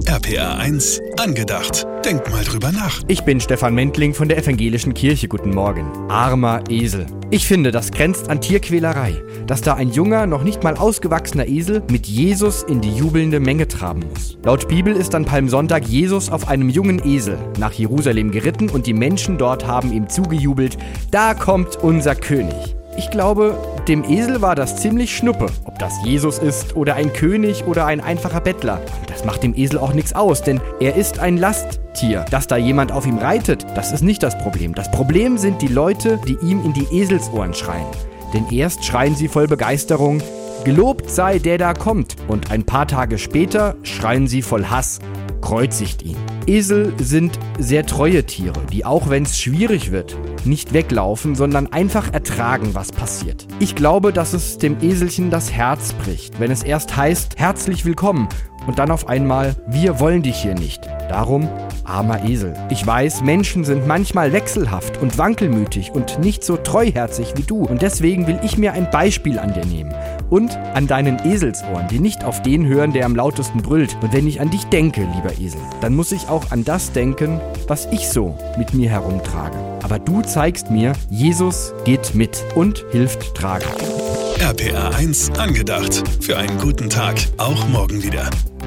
RPR 1 angedacht. Denk mal drüber nach. Ich bin Stefan Mentling von der Evangelischen Kirche. Guten Morgen. Armer Esel. Ich finde, das grenzt an Tierquälerei, dass da ein junger, noch nicht mal ausgewachsener Esel mit Jesus in die jubelnde Menge traben muss. Laut Bibel ist an Palmsonntag Jesus auf einem jungen Esel nach Jerusalem geritten und die Menschen dort haben ihm zugejubelt: Da kommt unser König. Ich glaube, dem Esel war das ziemlich schnuppe, ob das Jesus ist oder ein König oder ein einfacher Bettler. Das macht dem Esel auch nichts aus, denn er ist ein Lasttier. Dass da jemand auf ihm reitet, das ist nicht das Problem. Das Problem sind die Leute, die ihm in die Eselsohren schreien. Denn erst schreien sie voll Begeisterung: Gelobt sei der da kommt. Und ein paar Tage später schreien sie voll Hass: Kreuzigt ihn. Esel sind sehr treue Tiere, die, auch wenn es schwierig wird, nicht weglaufen, sondern einfach ertragen, was passiert. Ich glaube, dass es dem Eselchen das Herz bricht, wenn es erst heißt: Herzlich willkommen, und dann auf einmal: Wir wollen dich hier nicht. Darum, armer Esel. Ich weiß, Menschen sind manchmal wechselhaft und wankelmütig und nicht so treuherzig wie du. Und deswegen will ich mir ein Beispiel an dir nehmen. Und an deinen Eselsohren, die nicht auf den hören, der am lautesten brüllt. Und wenn ich an dich denke, lieber Esel, dann muss ich auch an das denken, was ich so mit mir herumtrage. Aber du zeigst mir, Jesus geht mit und hilft tragen. RPR 1 angedacht. Für einen guten Tag. Auch morgen wieder.